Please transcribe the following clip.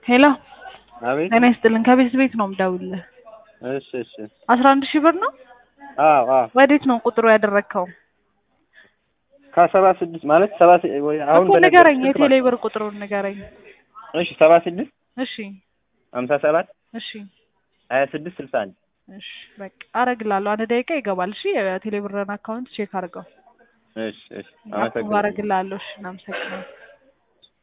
ሄሎ አቤት። ጤና ይስጥልን ከቤት ቤት ነው የምደውልልህ። እሺ እሺ። 11,000 ብር ነው? አዎ አዎ። ወዴት ነው ቁጥሩ ያደረግከው? ከ76 ማለት 7 ወይ አሁን እኮ ንገረኝ፣ የቴሌ ብር ቁጥሩን ንገረኝ። እሺ 76 እሺ 57 እሺ 26 61 እሺ በቃ አረግላለሁ። 1 ደቂቃ ይገባል። እሺ የቴሌ ብርን አካውንት ቼክ አድርገው። እሺ እሺ። አመሰግናለሁ። አረግላለሁ። እሺ እናመሰግናለን።